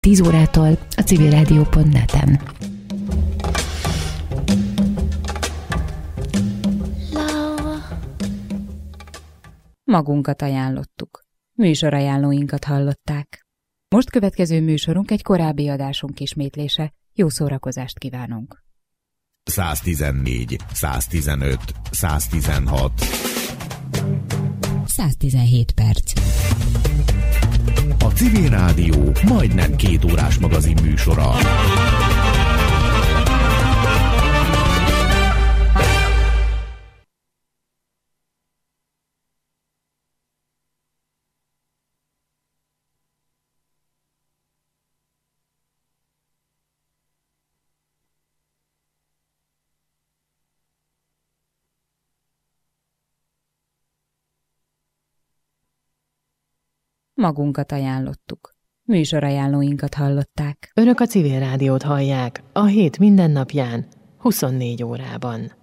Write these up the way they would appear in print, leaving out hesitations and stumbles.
10 órától a civilrádió.net-en. Magunkat ajánlottuk. Műsorajánlóinkat hallották. Most következő műsorunk egy korábbi adásunk ismétlése. Jó szórakozást kívánunk! 114, 115, 116 117 perc. A Civil Rádió majdnem 2 órás magazin műsora. Magunkat ajánlottuk. Műsorajánlóinkat hallották. Önök a Civil Rádiót hallják a hét mindennapján, 24 órában.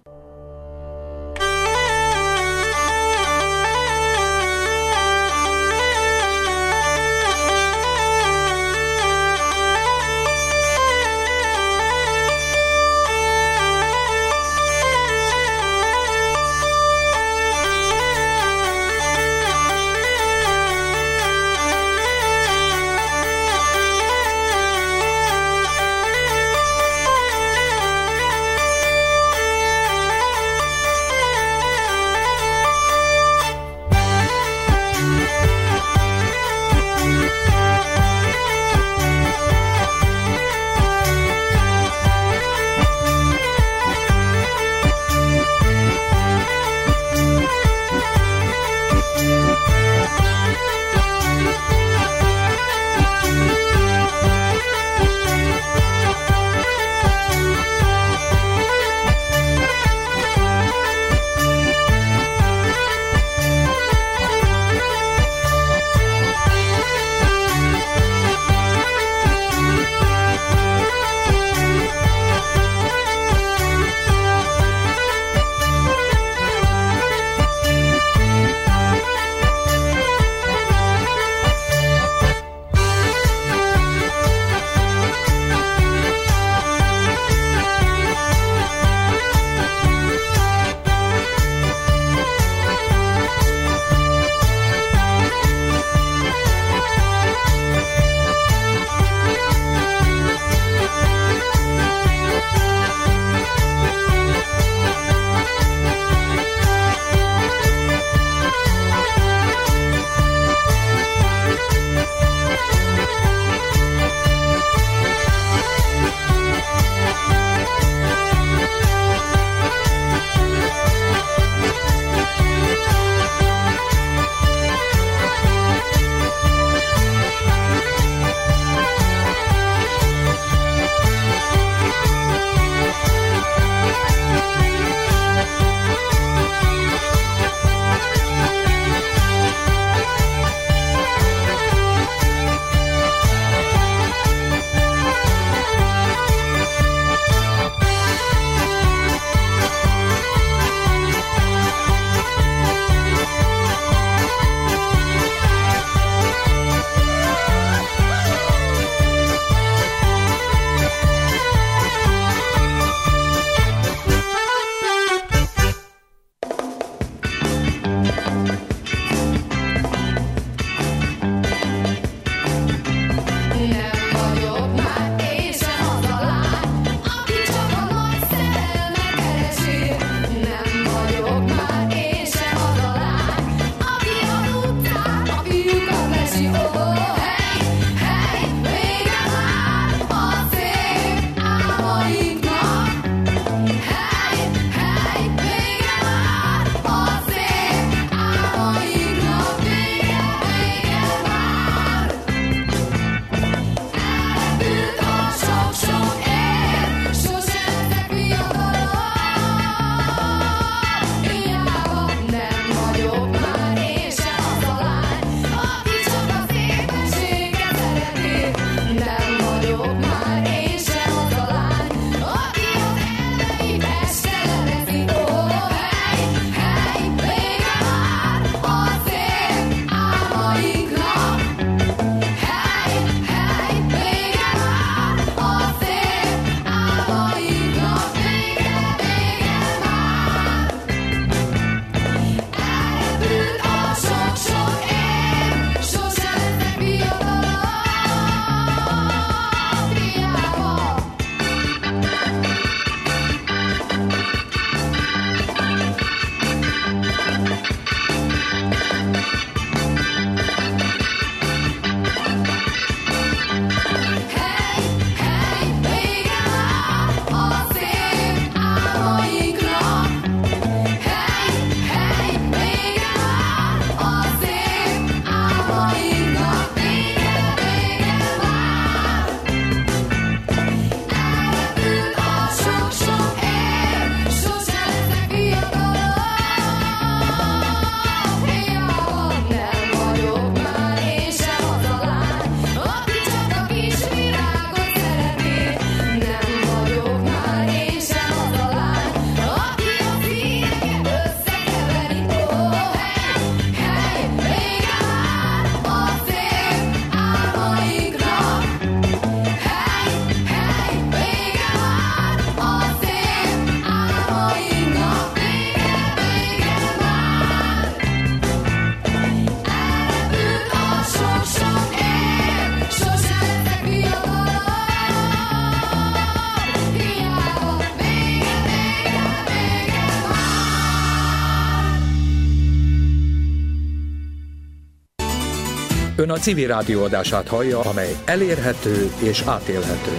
Ön a Civil Rádió adását hallja, amely elérhető és átélhető.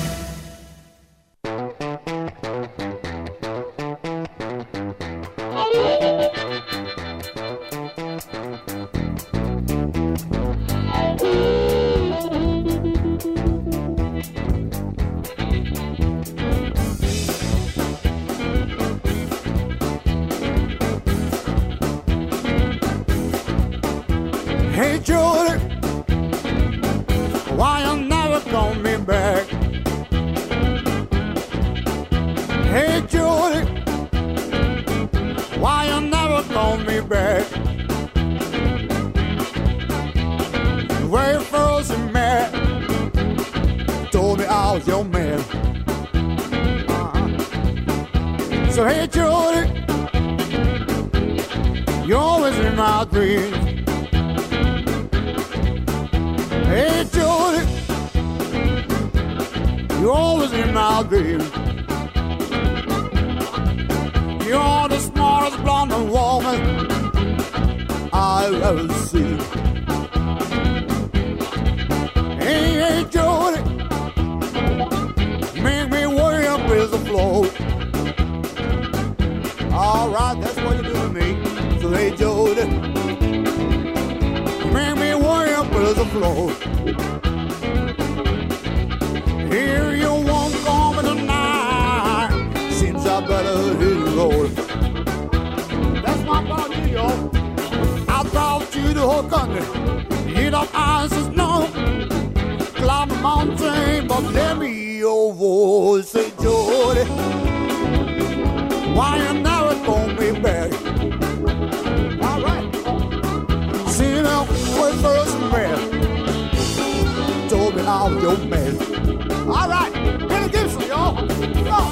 So hey Judy, you're always in my dreams. Hey Judy, you're always in my dreams. You're the smartest blonde woman I've ever seen. Hey Judy, make me way up with the flow. All right, that's what you do to me. So hey, Jody, make me way up with the floor. Here you won't call me tonight. Seems I better hit the road. That's my part, New York. I'll drive to the whole country. Hit up ice and snow. Climb a mountain, but let me your voice. Say, Jody, why you never call me back? All right. See now, when first met, told me I was your man. All right, Billy Gibson, y'all. Go.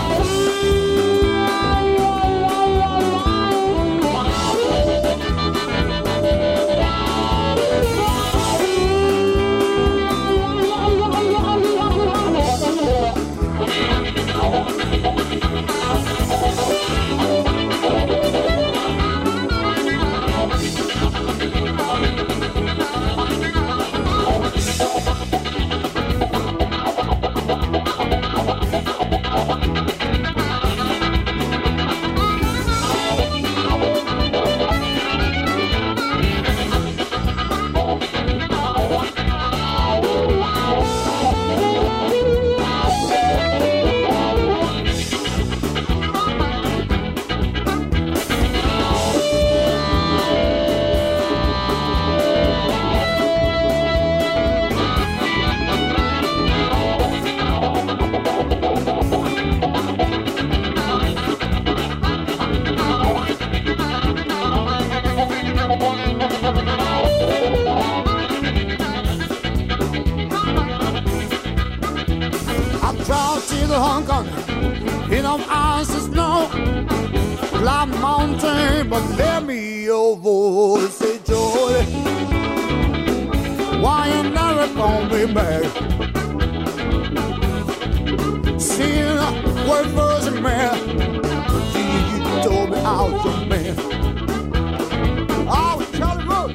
Mountain, but let me your voice. Say, Joy, why you never call me back? Seeing what first man, you told me I was your man. Oh, Charlie Road.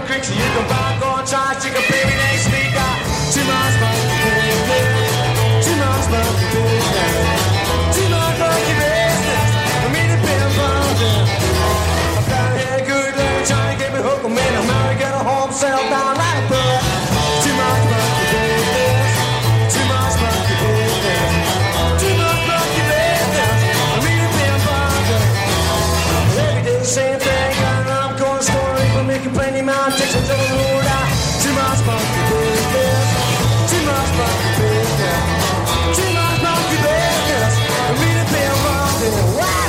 creek so you can buy, go and try, chicken baby next week. Too much monkey business, too much monkey business, too much monkey business. I mean the pin bumping. I'm down here good lady trying to get me hooked. I'm in America, a home sale down like a bird. Too much monkey business, too much monkey business, too much monkey business. I mean the pin bumping. Every day the same thing, and I'm going to store it, but making plenty man takes a little road out. Too much monkey business, too much monkey business, too much monkey business. I mean the pin bumping. What?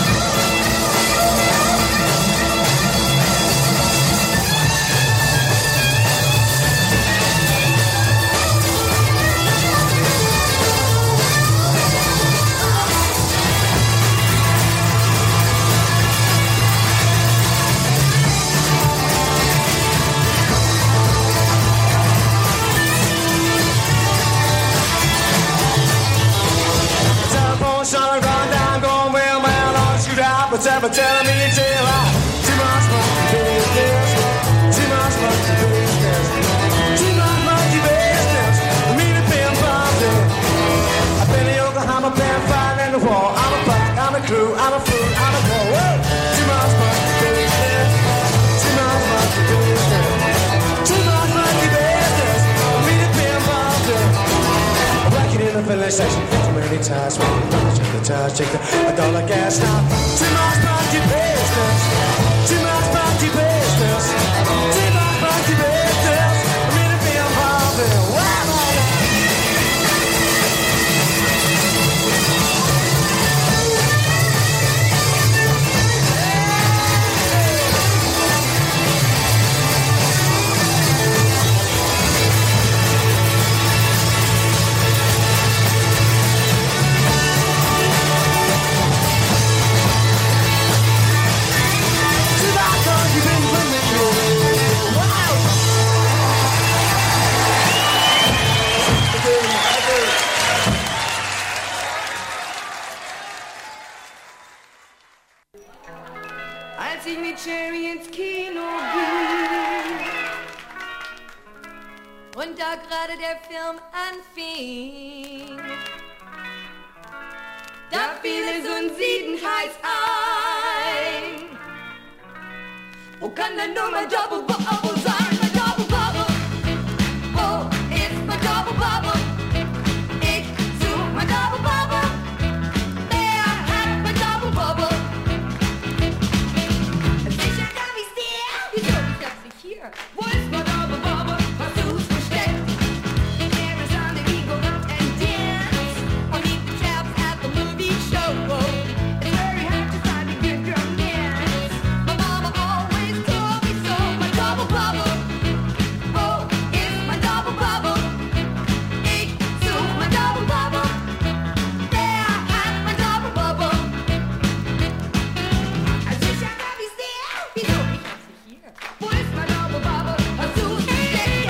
Son, run down, going well, man, I'll shoot out, but ever telling me to tell out. Too much monkey business, too much monkey business, too much monkey business. Me the pin bumping. I've been in Oklahoma, been fighting in the war. I'm a black, I'm a crew, I'm a fool, I'm a boy. Whoa. Too much monkey business, too much monkey business, too much monkey business. Me the pin bumping. I'm working in the filling station. Many times, check the tires, check the dollar gas now. Too much monkey business, too much monkey business, too much monkey business. I mean to be involved in it. Wow. Als ich mit Cherry ins Kino ging und da gerade der Film anfing, da fiel es uns siedenheiß ein. Wo kann denn nur mein Double Bubble sein? Mein Double Bubble, wo ist mein Double Bubble? Ich such mein Double Bubble, wer hat mein Double Bubble? Sicher darf ich's dir, wieso ich das nicht hier? Wo ist mein Double Bubble? Hast du's versteckt? There is on the eagle and dance, or meet the chaps at the movie show. It's very hard to find a good romance. My mama always told me so. My double bubble, oh, it's my double bubble. Ich such my double bubble, der hat mein double bubble. Sicher darf ich's dir, wieso ich hab's nicht hier? Wo ist mein double bubble? Hast du's versteckt?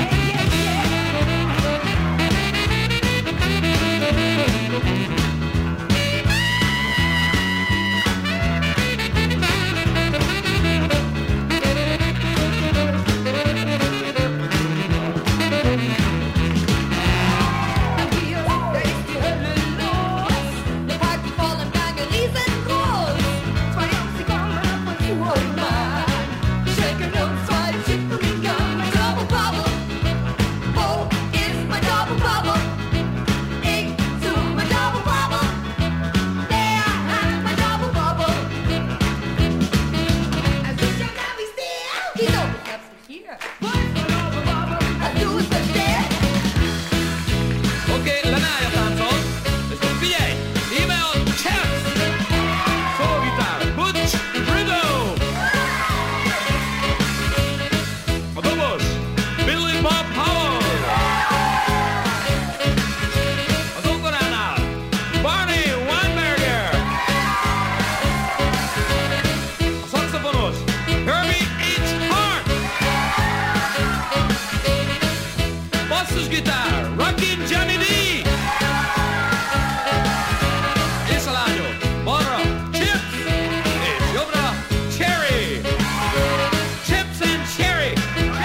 Okej, Lanaya Tanton. Det står PA. Email Chaps. Solo-gitarr. Butch Rideau. Och vamos. Billy Bob Howell. Och sångarna. Barney Weinberger. Och saxofonos. Herbie H. Hart. Bassus gitarr. Rockin' Johnny D. Isolano, Moro, Chips, Jobra, Cherry. Chips and Cherry.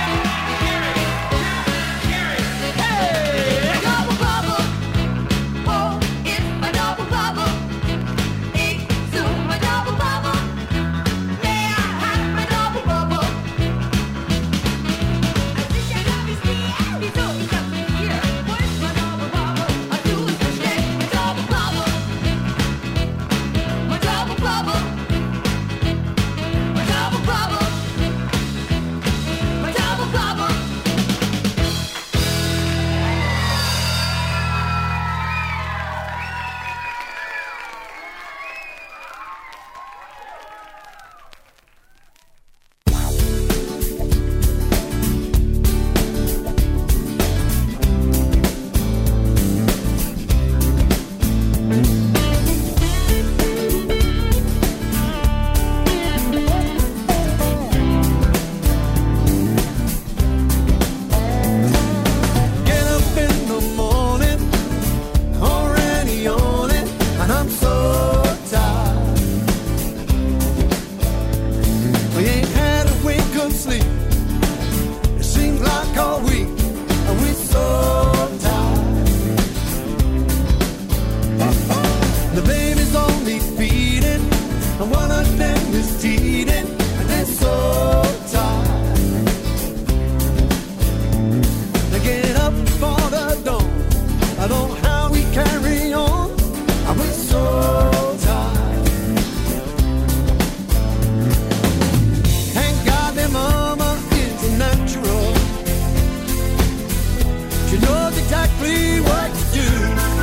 exactly what to do.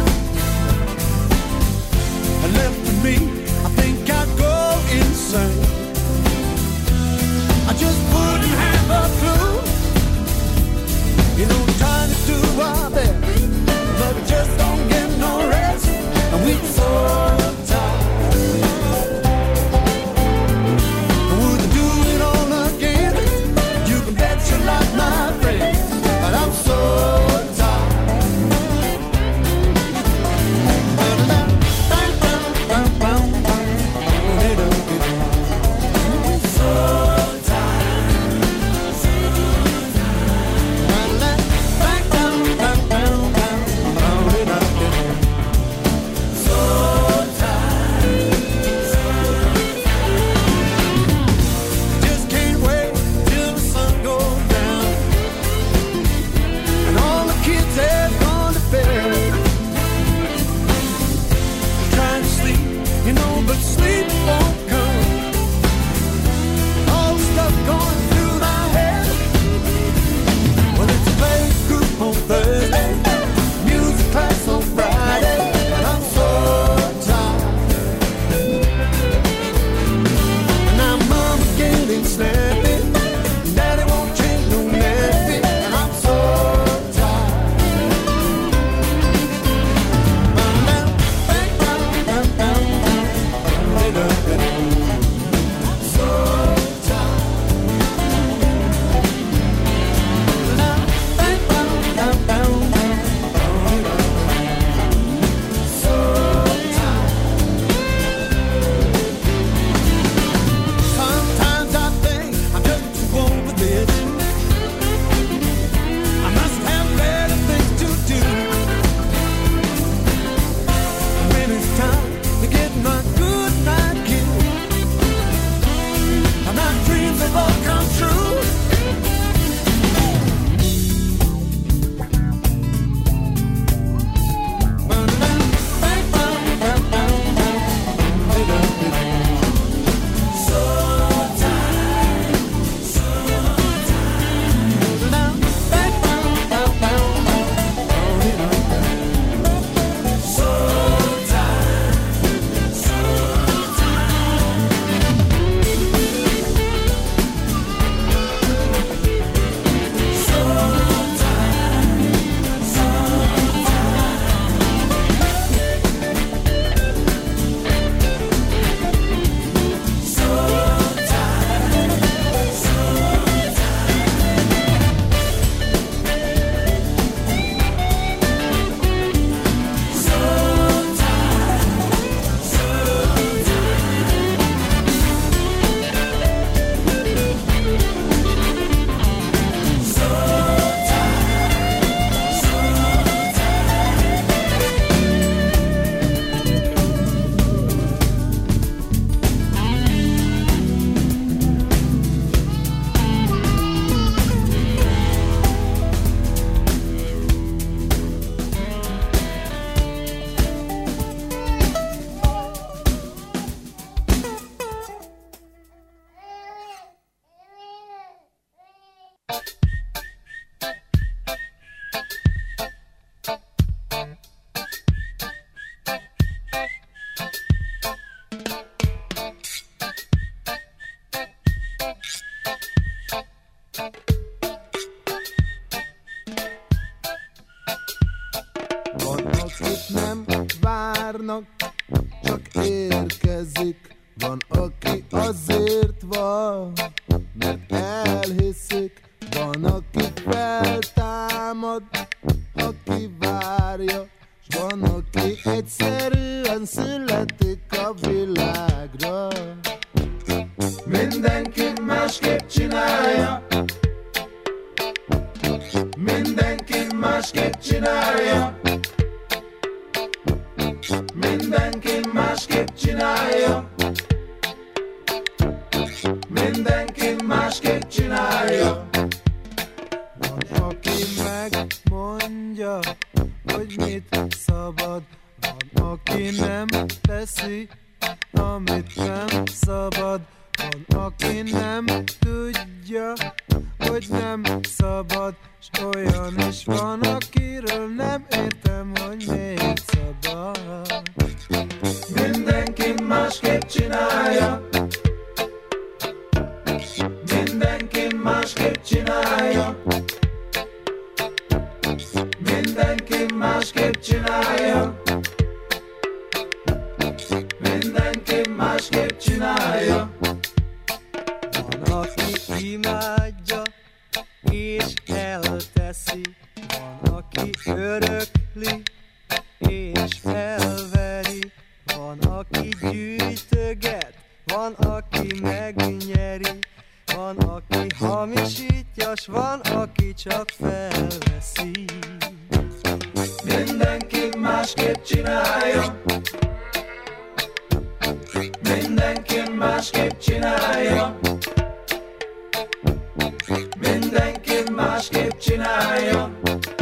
And left to me, I think I'd go insane. I just wouldn't have a clue. You know, trying to do our best, but we just don't get no rest. And we're so tired. Would you do it all again? You can bet your life, my friend. But I'm so tired. várnak, csak érkezik. Van, aki azért van, mert elhiszik. Van, aki feltámad, aki várja, s van, aki egyszerűen születik a világra. Mindenki másképp csinálja, mindenki másképp csinálja, mindenki másképp csinálja, mindenki másképp csinálja. Van, aki megmondja, hogy mit szabad, van, aki nem teszi, amit nem szabad. van, aki nem tudja, hogy nem szabad, s olyan is van, akiről nem értem, hogy miért szabad. Mindenki másképp csinálja, mindenki másképp csinálja, mindenki másképp csinálja, mindenki másképp csinálja. Van, aki imádja és elteszi, van, aki örökli és felveri, van, aki gyűjtöget, van, aki megnyeri, van, aki hamisítja, s van, aki csak felveszi. Mindenki másképp csinálja, mindenki másképp csinálja, mindenki másképp csinálja,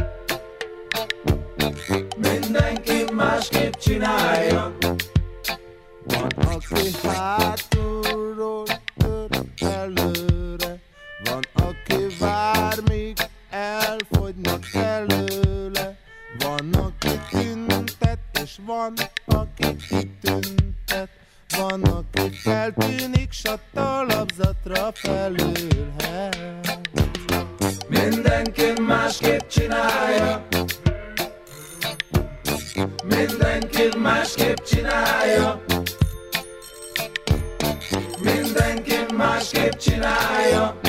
mindenki másképp csinálja. Van, aki hátulról tör előre, van, aki vár, míg elfogynak előle, van, aki tüntet, és van, aki kitüntet, van, aki feltűnik, s a talapzatra felülhet. Mindenki másképp csinálja, mindenki másképp csinálja, mindenki másképp csinálja,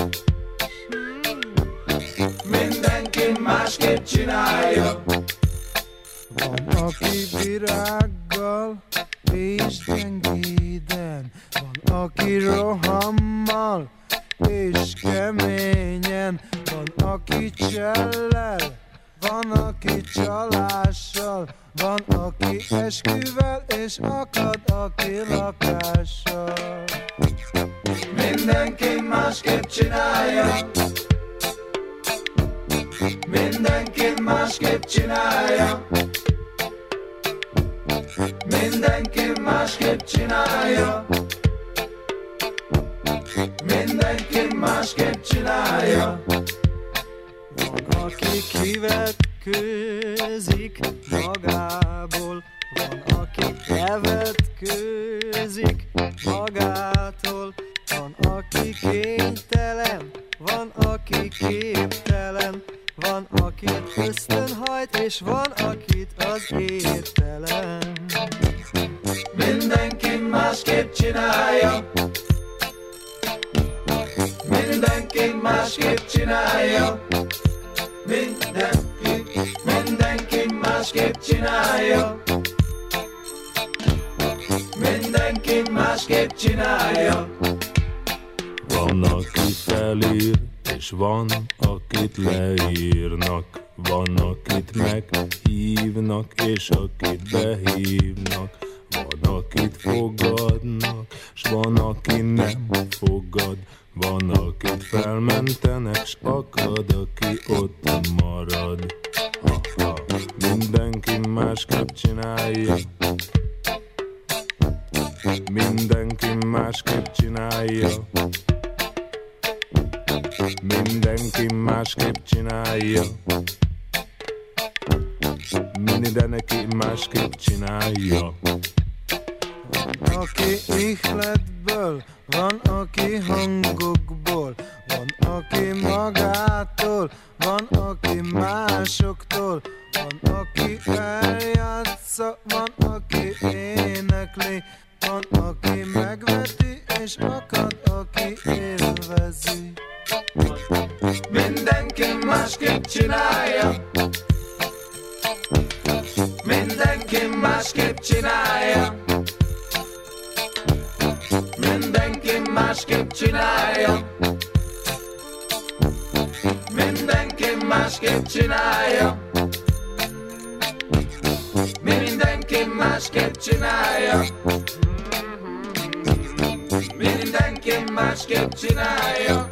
mindenki másképp csinálja. Van, aki virággal és gyengéden, van, aki rohammal és keményen, van, aki csellel, van, aki csalással, van, aki esküvel, és akad, aki lakással. Mindenki másképp csinálja, mindenki másképp csinálja, mindenki másképp csinálja, mindenki másképp csinálja. Van, aki kivetkőzik magából, van, aki elvetkőzik magától, van, aki kénytelen, van, aki képtelen, van, akit ösztönhajt, és van, akit az értelem. Mindenki másképp csinálja, mindenki másképp csinálja, mindenki másképp csinálja, mindenki másképp csinálja. Van, aki felír, és van, akit leírnak, van, akit meghívnak, és akit behívnak, van, akit fogadnak, s van, aki nem fogad, van, akit felmentenek, s akad, aki ott marad. Ha-ha. Mindenki másképp csinálja, mindenki másképp csinálja, mindenki másképp csinálja, mindenki másképp csinálja. Van, aki ihletből, van, aki hangokból, van, aki magától, van, aki másoktól, van, aki eljátsza, van, aki énekli, van, aki megveti, és akad, aki élvezi. Mindenki másképp csinálja, mindenki másképp csinálja, mindenki másképp csinálja, mindenki másképp csinálja, mindenki másképp csinálja, mindenki másképp csinálja.